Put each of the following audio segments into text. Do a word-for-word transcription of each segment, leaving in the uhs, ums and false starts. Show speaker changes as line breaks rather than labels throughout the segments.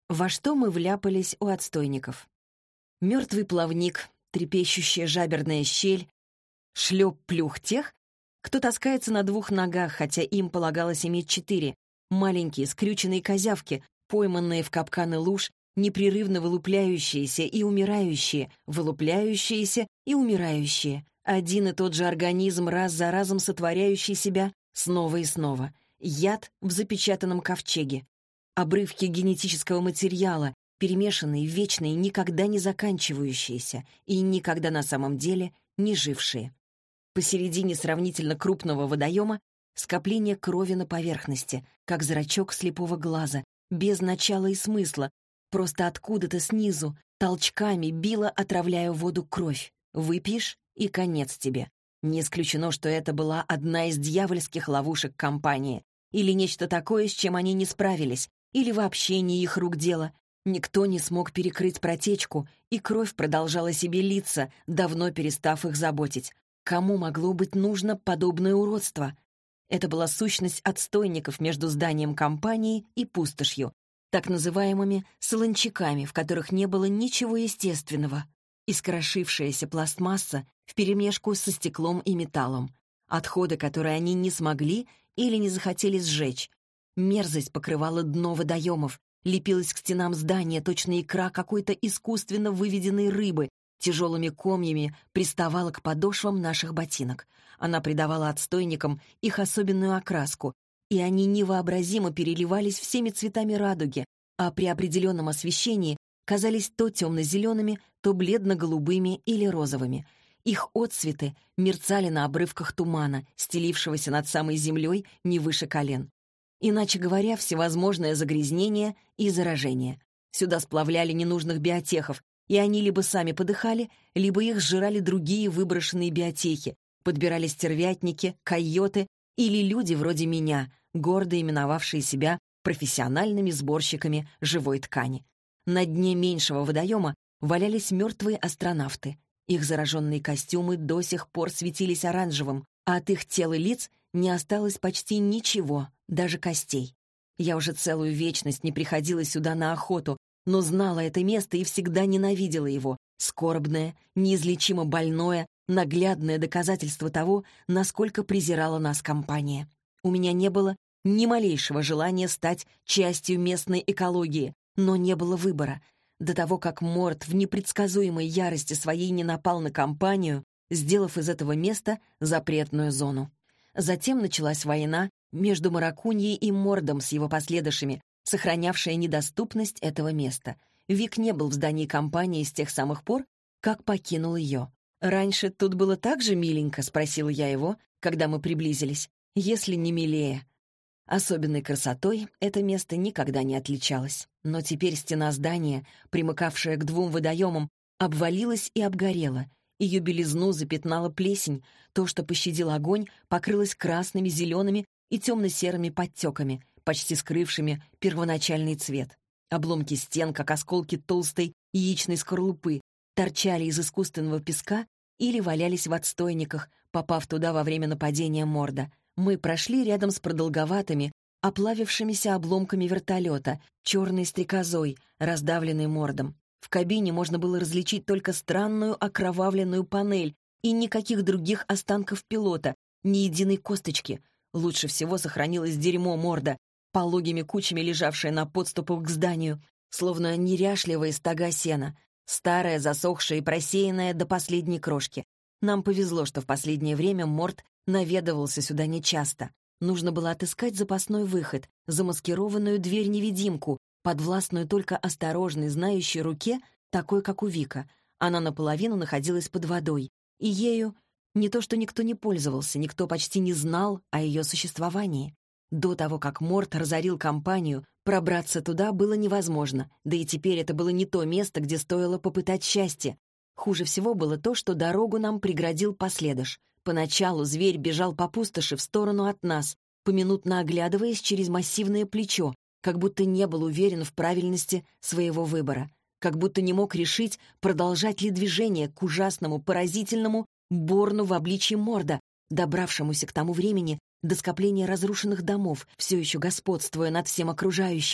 Во что мы вляпались у отстойников? Мертвый плавник, трепещущая жаберная щель, шлеп-плюх тех, кто таскается на двух ногах, хотя им полагалось иметь четыре, маленькие скрюченные козявки, пойманные в капканы луж, непрерывно вылупляющиеся и умирающие, вылупляющиеся и умирающие. Один и тот же организм, раз за разом сотворяющий себя снова и снова. Яд в запечатанном ковчеге. Обрывки генетического материала, перемешанные, вечные, никогда не заканчивающиеся и никогда на самом деле не жившие. Посередине сравнительно крупного водоема скопление крови на поверхности, как зрачок слепого глаза, без начала и смысла, просто откуда-то снизу, толчками била, отравляя воду кровь. Выпьешь — и конец тебе. Не исключено, что это была одна из дьявольских ловушек компании. Или нечто такое, с чем они не справились, или вообще не их рук дело. Никто не смог перекрыть протечку, и кровь продолжала себе литься, давно перестав их заботить. Кому могло быть нужно подобное уродство? Это была сущность отстойников между зданием компании и пустошью, так называемыми солончаками, в которых не было ничего естественного. Искрошившаяся пластмасса вперемешку со стеклом и металлом. Отходы, которые они не смогли или не захотели сжечь. Мерзость покрывала дно водоемов, лепилась к стенам здания, точно икра какой-то искусственно выведенной рыбы, тяжелыми комьями приставала к подошвам наших ботинок. Она придавала отстойникам их особенную окраску, и они невообразимо переливались всеми цветами радуги, а при определенном освещении казались то темно-зелеными, то бледно-голубыми или розовыми. Их отцветы мерцали на обрывках тумана, стелившегося над самой землей не выше колен. Иначе говоря, всевозможное загрязнение и заражение. Сюда сплавляли ненужных биотехов, и они либо сами подыхали, либо их сжирали другие выброшенные биотехи, подбирали стервятники, койоты или люди вроде меня, гордо именовавшие себя профессиональными сборщиками живой ткани. На дне меньшего водоема валялись мертвые астронавты. Их зараженные костюмы до сих пор светились оранжевым, а от их тел и лиц не осталось почти ничего, даже костей. Я уже целую вечность не приходила сюда на охоту, но знала это место и всегда ненавидела его. Скорбное, неизлечимо больное, наглядное доказательство того, насколько презирала нас компания. У меня не было ни малейшего желания стать частью местной экологии, но не было выбора. До того, как Морт в непредсказуемой ярости своей не напал на компанию, сделав из этого места запретную зону. Затем началась война между Маракуньей и Мордом с его последующими, сохранявшая недоступность этого места. Вик не был в здании компании с тех самых пор, как покинул ее. «Раньше тут было так же миленько?» — спросила я его, когда мы приблизились. «Если не милее». Особенной красотой это место никогда не отличалось. Но теперь стена здания, примыкавшая к двум водоемам, обвалилась и обгорела. Ее белизну запятнала плесень. То, что пощадил огонь, покрылось красными, зелеными и темно-серыми подтеками, почти скрывшими первоначальный цвет. Обломки стен, как осколки толстой яичной скорлупы, торчали из искусственного песка или валялись в отстойниках, попав туда во время нападения Морда. Мы прошли рядом с продолговатыми, оплавившимися обломками вертолета, черной стрекозой, раздавленной Мордом. В кабине можно было различить только странную окровавленную панель и никаких других останков пилота, ни единой косточки. Лучше всего сохранилось дерьмо Морда, пологими кучами лежавшее на подступах к зданию, словно неряшливые стога сена, старое, засохшее и просеянное до последней крошки. Нам повезло, что в последнее время Морд наведывался сюда нечасто. Нужно было отыскать запасной выход, замаскированную дверь-невидимку, подвластную только осторожной, знающей руке, такой, как у Вика. Она наполовину находилась под водой, и ею не то что никто не пользовался, никто почти не знал о ее существовании. До того, как Морд разорил компанию, пробраться туда было невозможно, да и теперь это было не то место, где стоило попытать счастье. Хуже всего было то, что дорогу нам преградил последыш. Поначалу зверь бежал по пустоши в сторону от нас, поминутно оглядываясь через массивное плечо, как будто не был уверен в правильности своего выбора, как будто не мог решить, продолжать ли движение к ужасному, поразительному Борну в обличье Морда, добравшемуся к тому времени до скопления разрушенных домов, все еще господствуя над всем окружающим,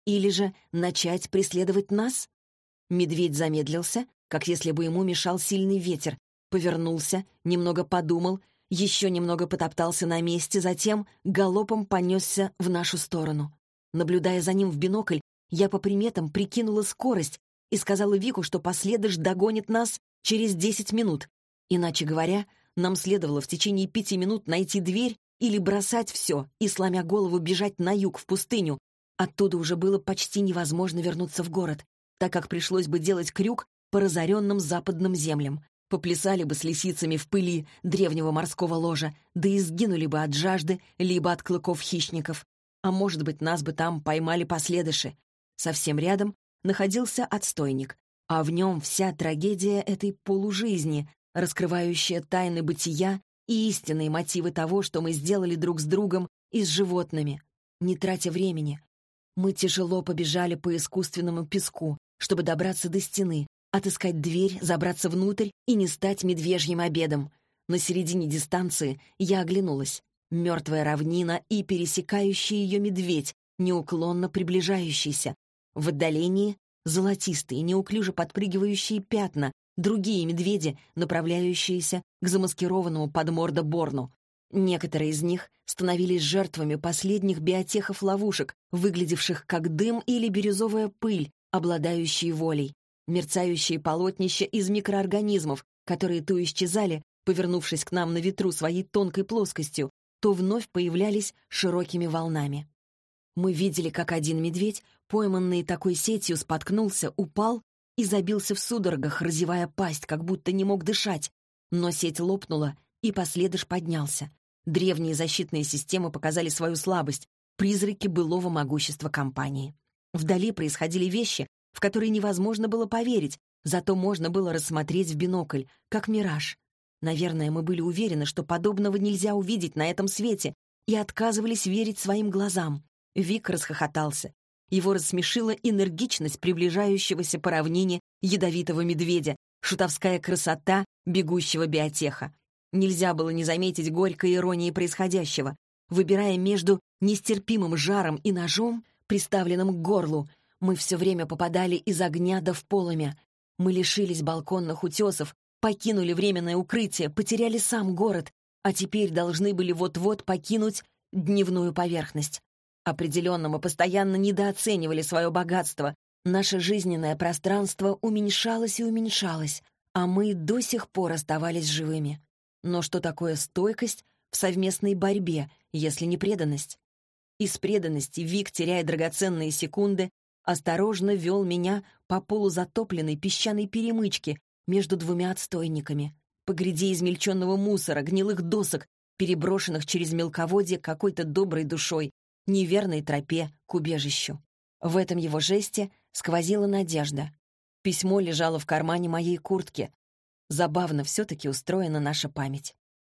Или же начать преследовать нас? Медведь замедлился, как если бы ему мешал сильный ветер, повернулся, немного подумал, еще немного потоптался на месте, затем галопом понесся в нашу сторону. Наблюдая за ним в бинокль, я по приметам прикинула скорость и сказала Вику, что последыш догонит нас через десять минут. Иначе говоря, нам следовало в течение пяти минут найти дверь или бросать все и, сломя голову, бежать на юг, в пустыню. Оттуда уже было почти невозможно вернуться в город, так как пришлось бы делать крюк по разоренным западным землям. Поплясали бы с лисицами в пыли древнего морского ложа, да и сгинули бы от жажды, либо от клыков хищников. А может быть, нас бы там поймали последыши. Совсем рядом находился отстойник, а в нем вся трагедия этой полужизни, раскрывающая тайны бытия и истинные мотивы того, что мы сделали друг с другом и с животными. Не тратя времени, мы тяжело побежали по искусственному песку, чтобы добраться до стены, отыскать дверь, забраться внутрь и не стать медвежьим обедом. На середине дистанции я оглянулась. Мертвая равнина и пересекающий ее медведь, неуклонно приближающийся. В отдалении золотистые, неуклюже подпрыгивающие пятна, другие медведи, направляющиеся к замаскированному под морда Борну. Некоторые из них становились жертвами последних биотехов-ловушек, выглядевших как дым или бирюзовая пыль, обладающие волей. Мерцающие полотнища из микроорганизмов, которые то исчезали, повернувшись к нам на ветру своей тонкой плоскостью, то вновь появлялись широкими волнами. Мы видели, как один медведь, пойманный такой сетью, споткнулся, упал и забился в судорогах, разевая пасть, как будто не мог дышать. Но сеть лопнула, и последыш поднялся. Древние защитные системы показали свою слабость, призраки былого могущества компании. Вдали происходили вещи, в которые невозможно было поверить, зато можно было рассмотреть в бинокль, как мираж. Наверное, мы были уверены, что подобного нельзя увидеть на этом свете, и отказывались верить своим глазам. Вик расхохотался. Его рассмешила энергичность приближающегося по равнине ядовитого медведя, шутовская красота бегущего биотеха. Нельзя было не заметить горькой иронии происходящего. Выбирая между нестерпимым жаром и ножом, приставленным к горлу, мы все время попадали из огня до в полымя. Мы лишились балконных утесов, покинули временное укрытие, потеряли сам город, а теперь должны были вот-вот покинуть дневную поверхность. Определенно, мы постоянно недооценивали свое богатство. Наше жизненное пространство уменьшалось и уменьшалось, а мы до сих пор оставались живыми. Но что такое стойкость в совместной борьбе, если не преданность? Из преданности Вик, теряя драгоценные секунды, осторожно вел меня по полузатопленной песчаной перемычке между двумя отстойниками, по гряде измельченного мусора, гнилых досок, переброшенных через мелководье какой-то доброй душой, неверной тропе к убежищу. В этом его жесте сквозила надежда. Письмо лежало в кармане моей куртки. Забавно все-таки устроена наша память.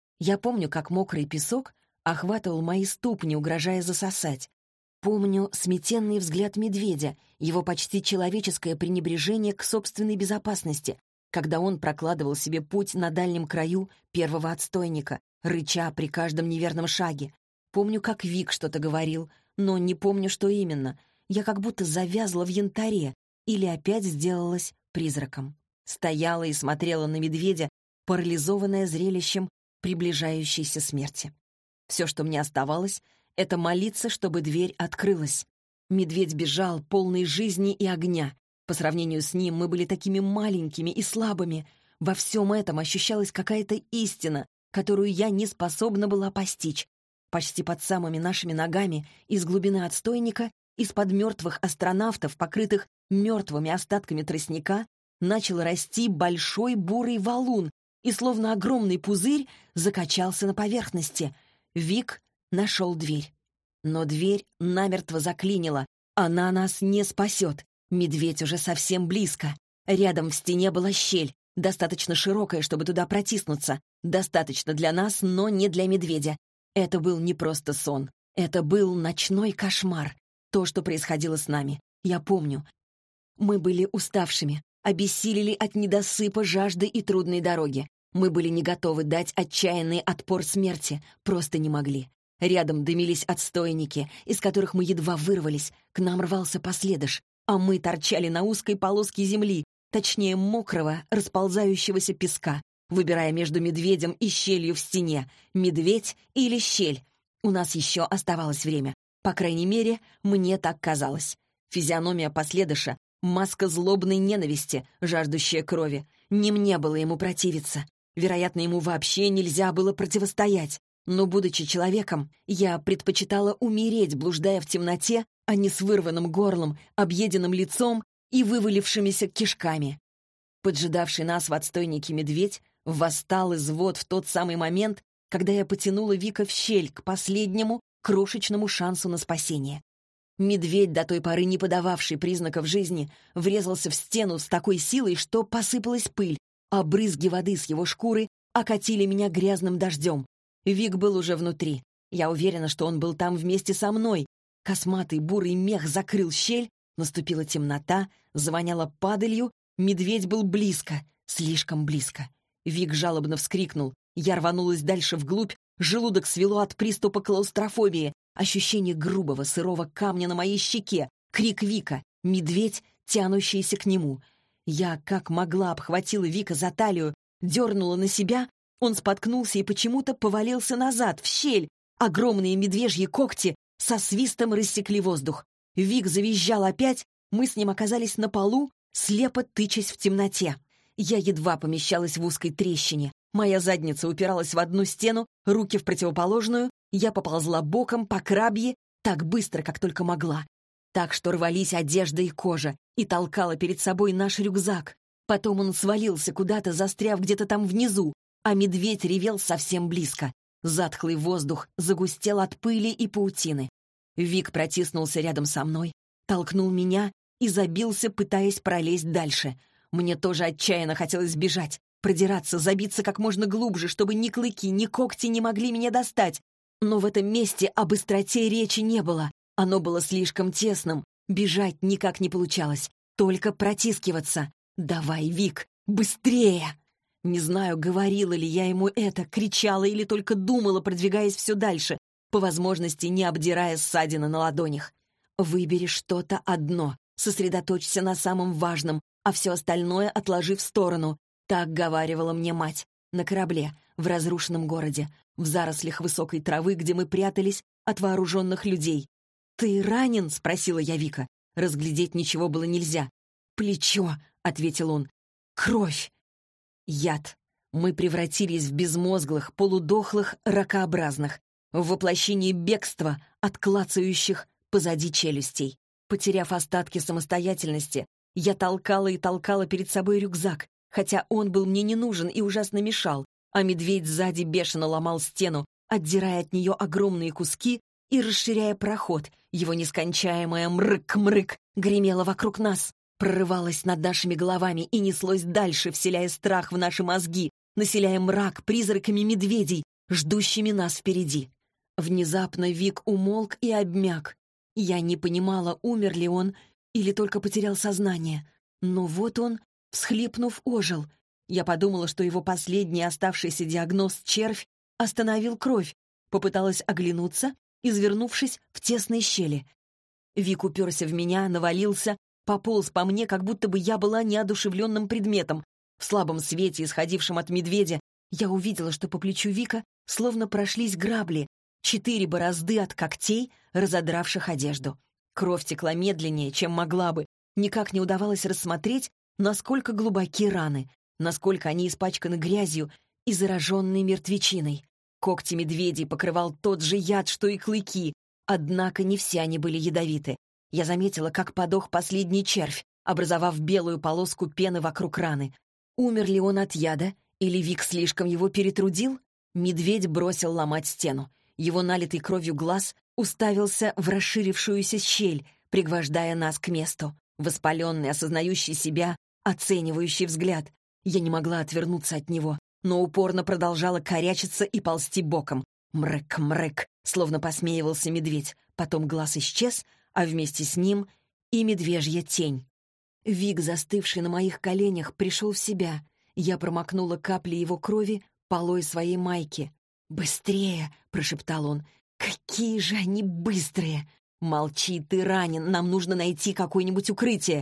Я помню, как мокрый песок охватывал мои ступни, угрожая засосать. Помню сметенный взгляд медведя, его почти человеческое пренебрежение к собственной безопасности, когда он прокладывал себе путь на дальнем краю первого отстойника, рыча при каждом неверном шаге. Помню, как Вик что-то говорил, но не помню, что именно. Я как будто завязла в янтаре или опять сделалась призраком. Стояла и смотрела на медведя, парализованная зрелищем приближающейся смерти. Все, что мне оставалось, это молиться, чтобы дверь открылась. Медведь бежал, полный жизни и огня. По сравнению с ним мы были такими маленькими и слабыми. Во всем этом ощущалась какая-то истина, которую я не способна была постичь. Почти под самыми нашими ногами, из глубины отстойника, из-под мертвых астронавтов, покрытых мертвыми остатками тростника, начал расти большой бурый валун и, словно огромный пузырь, закачался на поверхности. Вик нашел дверь. Но дверь намертво заклинила. Она нас не спасет. Медведь уже совсем близко. Рядом в стене была щель, достаточно широкая, чтобы туда протиснуться. Достаточно для нас, но не для медведя. Это был не просто сон. Это был ночной кошмар. То, что происходило с нами. Я помню. Мы были уставшими, обессилели от недосыпа, жажды и трудной дороги. Мы были не готовы дать отчаянный отпор смерти, просто не могли. Рядом дымились отстойники, из которых мы едва вырвались. К нам рвался последыш, а мы торчали на узкой полоске земли, точнее мокрого, расползающегося песка, выбирая между медведем и щелью в стене. Медведь или щель. У нас еще оставалось время. По крайней мере, мне так казалось. Физиономия последыша — маска злобной ненависти, жаждущая крови. Не мне было ему противиться. Вероятно, ему вообще нельзя было противостоять. Но, будучи человеком, я предпочитала умереть, блуждая в темноте, а не с вырванным горлом, объеденным лицом и вывалившимися кишками. Поджидавший нас в отстойнике медведь восстал из вод в тот самый момент, когда я потянула Вика в щель к последнему крошечному шансу на спасение. Медведь, до той поры не подававший признаков жизни, врезался в стену с такой силой, что посыпалась пыль, а брызги воды с его шкуры окатили меня грязным дождем. Вик был уже внутри. Я уверена, что он был там вместе со мной. Косматый бурый мех закрыл щель, наступила темнота, завоняло падалью, медведь был близко, слишком близко. Вик жалобно вскрикнул. Я рванулась дальше вглубь, желудок свело от приступа клаустрофобии, ощущение грубого сырого камня на моей щеке, крик Вика, медведь, тянущийся к нему. Я, как могла, обхватила Вика за талию, дернула на себя. Он споткнулся и почему-то повалился назад, в щель. Огромные медвежьи когти со свистом рассекли воздух. Вик завизжал опять, мы с ним оказались на полу, слепо тычась в темноте. Я едва помещалась в узкой трещине. Моя задница упиралась в одну стену, руки в противоположную. Я поползла боком по крабье так быстро, как только могла. Так что рвались одежда и кожа, и толкала перед собой наш рюкзак. Потом он свалился куда-то, застряв где-то там внизу, а медведь ревел совсем близко. Затхлый воздух загустел от пыли и паутины. Вик протиснулся рядом со мной, толкнул меня и забился, пытаясь пролезть дальше. Мне тоже отчаянно хотелось бежать, продираться, забиться как можно глубже, чтобы ни клыки, ни когти не могли меня достать. Но в этом месте о быстроте речи не было. Оно было слишком тесным. Бежать никак не получалось, только протискиваться. «Давай, Вик, быстрее!» Не знаю, говорила ли я ему это, кричала или только думала, продвигаясь все дальше, по возможности не обдирая ссадины на ладонях. «Выбери что-то одно, сосредоточься на самом важном, а все остальное отложи в сторону», — так говаривала мне мать. На корабле, в разрушенном городе, в зарослях высокой травы, где мы прятались от вооруженных людей. «Ты ранен?» — спросила я Вика. Разглядеть ничего было нельзя. «Плечо», — ответил он. «Кровь». Яд. Мы превратились в безмозглых, полудохлых, ракообразных, в воплощении бегства от клацающих позади челюстей. Потеряв остатки самостоятельности, я толкала и толкала перед собой рюкзак, хотя он был мне не нужен и ужасно мешал, а медведь сзади бешено ломал стену, отдирая от нее огромные куски и расширяя проход. Его нескончаемое мрык-мрык гремело вокруг нас, прорывалось над нашими головами и неслось дальше, вселяя страх в наши мозги, населяя мрак призраками медведей, ждущими нас впереди. Внезапно Вик умолк и обмяк. Я не понимала, умер ли он или только потерял сознание. Но вот он, всхлипнув, ожил. Я подумала, что его последний оставшийся диагноз — червь — остановил кровь. Попыталась оглянуться, извернувшись в тесной щели. Вик уперся в меня, навалился, пополз по мне, как будто бы я была неодушевленным предметом. В слабом свете, исходившем от медведя, я увидела, что по плечу Вика словно прошлись грабли, четыре борозды от когтей, разодравших одежду. Кровь текла медленнее, чем могла бы. Никак не удавалось рассмотреть, насколько глубоки раны, насколько они испачканы грязью и зараженной мертвечиной. Когти медведей покрывал тот же яд, что и клыки, однако не все они были ядовиты. Я заметила, как подох последний червь, образовав белую полоску пены вокруг раны. Умер ли он от яда, или Вик слишком его перетрудил? Медведь бросил ломать стену. Его налитый кровью глаз уставился в расширившуюся щель, пригвождая нас к месту. Воспаленный, осознающий себя, оценивающий взгляд. Я не могла отвернуться от него, но упорно продолжала корячиться и ползти боком. Мрык-мрык, словно посмеивался медведь. Потом глаз исчез, а вместе с ним и медвежья тень. Вик, застывший на моих коленях, пришел в себя. Я промокнула капли его крови полой своей майки. «Быстрее!» — прошептал он. Какие же они быстрые! Молчи, ты ранен, нам нужно найти какое-нибудь укрытие.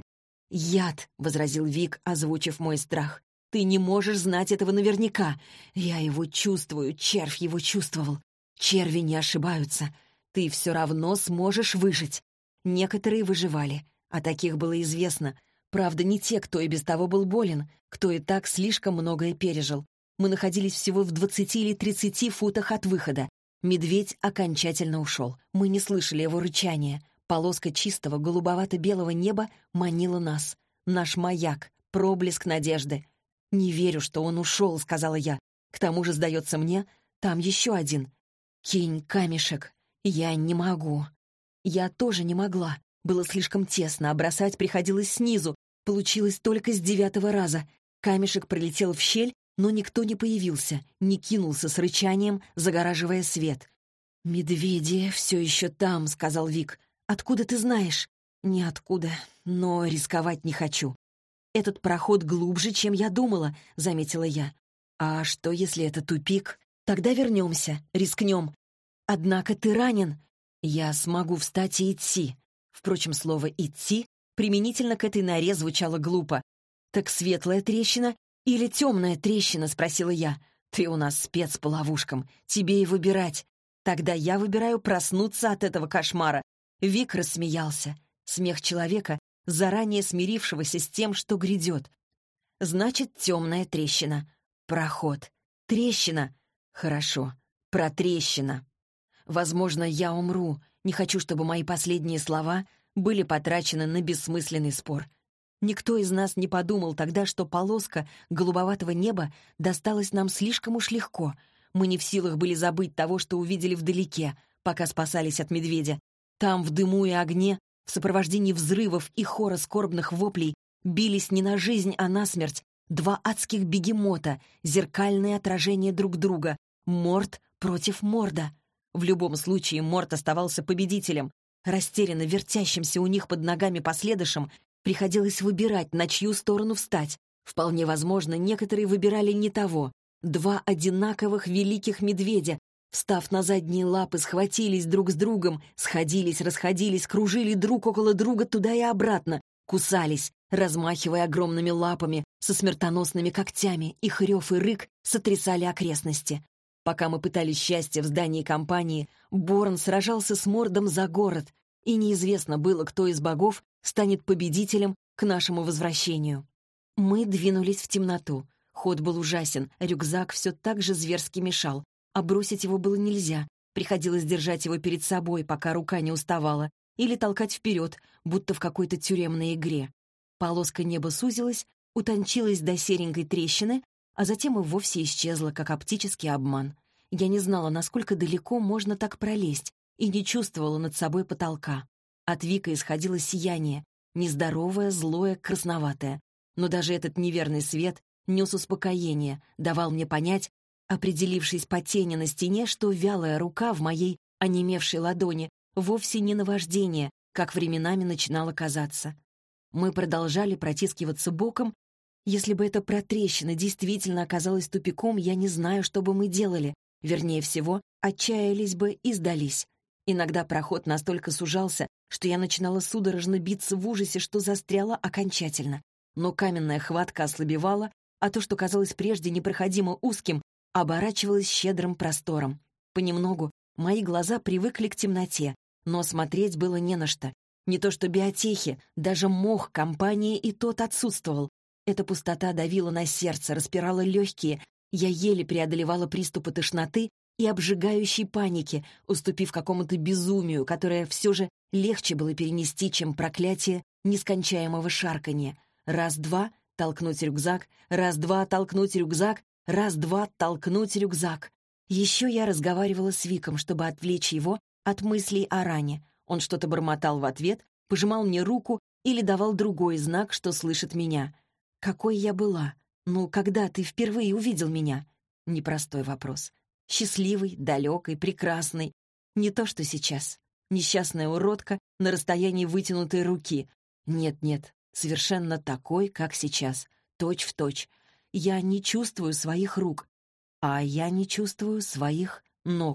Яд, — возразил Вик, озвучив мой страх. Ты не можешь знать этого наверняка. Я его чувствую, червь его чувствовал. Черви не ошибаются. Ты все равно сможешь выжить. Некоторые выживали, а таких было известно. Правда, не те, кто и без того был болен, кто и так слишком многое пережил. Мы находились всего в двадцати или тридцати футах от выхода. Медведь окончательно ушел. Мы не слышали его рычания. Полоска чистого голубовато-белого неба манила нас. Наш маяк, проблеск надежды. «Не верю, что он ушел», — сказала я. «К тому же, сдается мне, там еще один. Кинь камешек. Я не могу». Я тоже не могла. Было слишком тесно, а бросать приходилось снизу. Получилось только с девятого раза. Камешек пролетел в щель, но никто не появился, не кинулся с рычанием, загораживая свет. «Медведи все еще там», — сказал Вик. «Откуда ты знаешь?» «Ниоткуда, но рисковать не хочу». «Этот проход глубже, чем я думала», — заметила я. «А что, если это тупик? Тогда вернемся, рискнем. Однако ты ранен. Я смогу встать и идти». Впрочем, слово «идти» применительно к этой норе звучало глупо. «Так светлая трещина или темная трещина?» — спросила я. «Ты у нас спец по ловушкам. Тебе и выбирать. Тогда я выбираю проснуться от этого кошмара». Вик рассмеялся. Смех человека, заранее смирившегося с тем, что грядет. «Значит, темная трещина. Проход. Трещина. Хорошо. Протрещина. Возможно, я умру. Не хочу, чтобы мои последние слова были потрачены на бессмысленный спор. Никто из нас не подумал тогда, что полоска голубоватого неба досталась нам слишком уж легко. Мы не в силах были забыть того, что увидели вдалеке, пока спасались от медведя. Там, в дыму и огне, в сопровождении взрывов и хора скорбных воплей, бились не на жизнь, а на смерть два адских бегемота, зеркальные отражения друг друга, Морд против Морда. В любом случае Морд оставался победителем. Растерянно вертящимся у них под ногами последующим приходилось выбирать, на чью сторону встать. Вполне возможно, некоторые выбирали не того. Два одинаковых великих медведя, встав на задние лапы, схватились друг с другом, сходились, расходились, кружили друг около друга туда и обратно, кусались, размахивая огромными лапами со смертоносными когтями, их рев и рык сотрясали окрестности. Пока мы пытались счастье в здании компании, Борн сражался с Мордом за город, и неизвестно было, кто из богов станет победителем к нашему возвращению. Мы двинулись в темноту. Ход был ужасен, рюкзак все так же зверски мешал, а бросить его было нельзя. Приходилось держать его перед собой, пока рука не уставала, или толкать вперед, будто в какой-то тюремной игре. Полоска неба сузилась, утончилась до серенькой трещины, а затем и вовсе исчезла, как оптический обман. Я не знала, насколько далеко можно так пролезть, и не чувствовала над собой потолка. От Вика исходило сияние, нездоровое, злое, красноватое. Но даже этот неверный свет нес успокоение, давал мне понять, определившись по тени на стене, что вялая рука в моей онемевшей ладони вовсе не наваждение, как временами начинало казаться. Мы продолжали протискиваться боком. Если бы эта протрещина действительно оказалась тупиком, я не знаю, что бы мы делали. Вернее всего, отчаялись бы и сдались. Иногда проход настолько сужался, что я начинала судорожно биться в ужасе, что застряла окончательно. Но каменная хватка ослабевала, а то, что казалось прежде непроходимо узким, оборачивалось щедрым простором. Понемногу мои глаза привыкли к темноте, но смотреть было не на что. Не то что биотехи, даже мох компании и тот отсутствовал. Эта пустота давила на сердце, распирала легкие. Я еле преодолевала приступы тошноты и обжигающей паники, уступив какому-то безумию, которое все же легче было перенести, чем проклятие нескончаемого шарканья. Раз-два — толкнуть рюкзак, раз-два — толкнуть рюкзак, раз-два — толкнуть рюкзак. Еще я разговаривала с Виком, чтобы отвлечь его от мыслей о ране. Он что-то бормотал в ответ, пожимал мне руку или давал другой знак, что слышит меня. Какой я была? Ну, когда ты впервые увидел меня? Непростой вопрос. Счастливый, далекой, прекрасный. Не то, что сейчас. Несчастная уродка на расстоянии вытянутой руки. Нет-нет, совершенно такой, как сейчас. Точь в точь. Я не чувствую своих рук, а я не чувствую своих ног.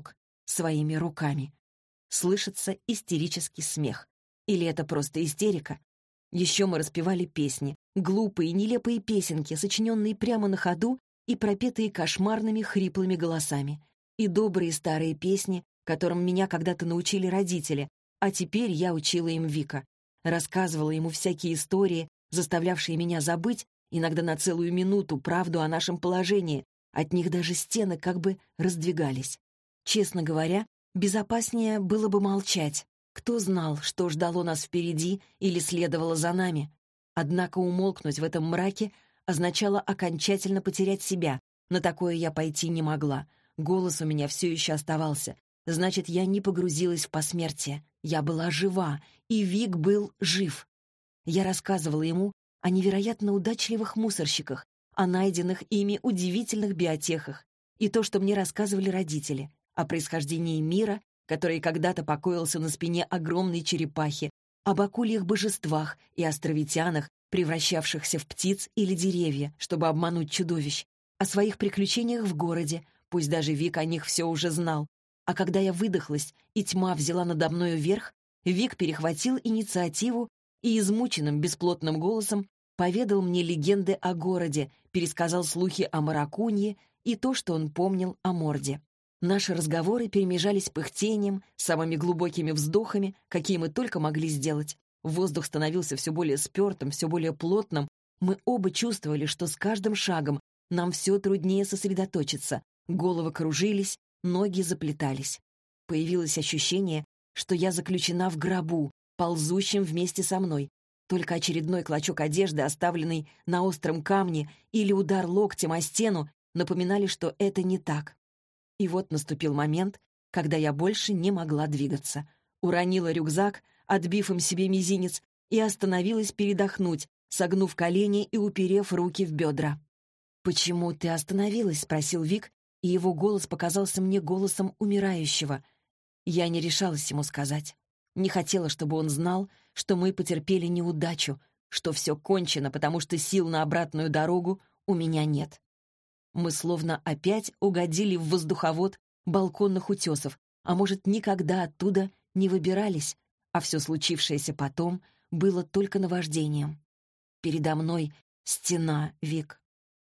своими руками. Слышится истерический смех. Или это просто истерика? Еще мы распевали песни, глупые, нелепые песенки, сочиненные прямо на ходу и пропетые кошмарными хриплыми голосами. И добрые старые песни, которым меня когда-то научили родители, а теперь я учила им Вика. Рассказывала ему всякие истории, заставлявшие меня забыть, иногда на целую минуту, правду о нашем положении. От них даже стены как бы раздвигались. Честно говоря, безопаснее было бы молчать. Кто знал, что ждало нас впереди или следовало за нами? Однако умолкнуть в этом мраке означало окончательно потерять себя. На такое я пойти не могла. Голос у меня все еще оставался. Значит, я не погрузилась в посмертие. Я была жива, и Вик был жив. Я рассказывала ему о невероятно удачливых мусорщиках, о найденных ими удивительных биотехах, и то, что мне рассказывали родители, о происхождении мира, который когда-то покоился на спине огромной черепахи, об акульих божествах и островитянах, превращавшихся в птиц или деревья, чтобы обмануть чудовищ, о своих приключениях в городе, пусть даже Вик о них все уже знал. А когда я выдохлась, и тьма взяла надо мною верх, Вик перехватил инициативу и измученным бесплотным голосом поведал мне легенды о городе, пересказал слухи о Маракунье и то, что он помнил о Морде. Наши разговоры перемежались пыхтением, самыми глубокими вздохами, какие мы только могли сделать. Воздух становился все более спертым, все более плотным. Мы оба чувствовали, что с каждым шагом нам все труднее сосредоточиться. Головы кружились, ноги заплетались. Появилось ощущение, что я заключена в гробу, ползущем вместе со мной. Только очередной клочок одежды, оставленный на остром камне, или удар локтем о стену, напоминали, что это не так. И вот наступил момент, когда я больше не могла двигаться. Уронила рюкзак, отбив им себе мизинец, и остановилась передохнуть, согнув колени и уперев руки в бедра. «Почему ты остановилась?» — спросил Вик, и его голос показался мне голосом умирающего. Я не решалась ему сказать. Не хотела, чтобы он знал, что мы потерпели неудачу, что все кончено, потому что сил на обратную дорогу у меня нет. Мы словно опять угодили в воздуховод балконных утесов, а может, никогда оттуда не выбирались, а все случившееся потом было только наваждением. Передо мной стена, Вик.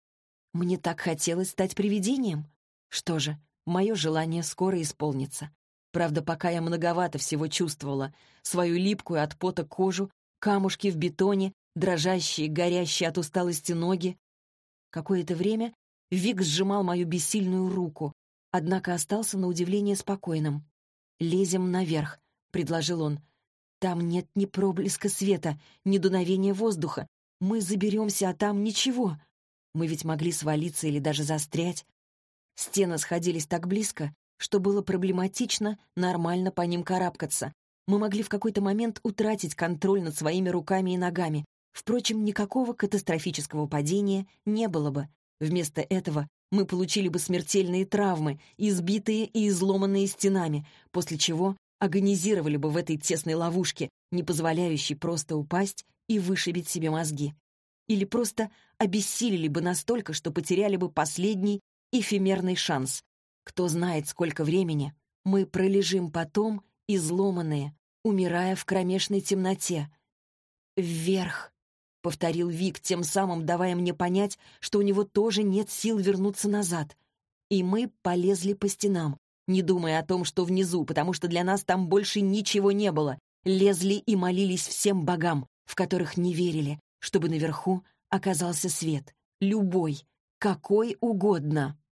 Мне так хотелось стать привидением. Что же, мое желание скоро исполнится. Правда, пока я многовато всего чувствовала. Свою липкую от пота кожу, камушки в бетоне, дрожащие, горящие от усталости ноги. Какое-то время Вик сжимал мою бессильную руку, однако остался на удивление спокойным. «Лезем наверх», — предложил он. «Там нет ни проблеска света, ни дуновения воздуха. Мы заберемся, а там ничего. Мы ведь могли свалиться или даже застрять». Стены сходились так близко, что было проблематично нормально по ним карабкаться. Мы могли в какой-то момент утратить контроль над своими руками и ногами. Впрочем, никакого катастрофического падения не было бы. Вместо этого мы получили бы смертельные травмы, избитые и изломанные стенами, после чего агонизировали бы в этой тесной ловушке, не позволяющей просто упасть и вышибить себе мозги. Или просто обессилели бы настолько, что потеряли бы последний эфемерный шанс. Кто знает, сколько времени мы пролежим потом, изломанные, умирая в кромешной темноте. «Вверх!» — повторил Вик, тем самым давая мне понять, что у него тоже нет сил вернуться назад. И мы полезли по стенам, не думая о том, что внизу, потому что для нас там больше ничего не было. Лезли и молились всем богам, в которых не верили, чтобы наверху оказался свет. Любой, какой угодно.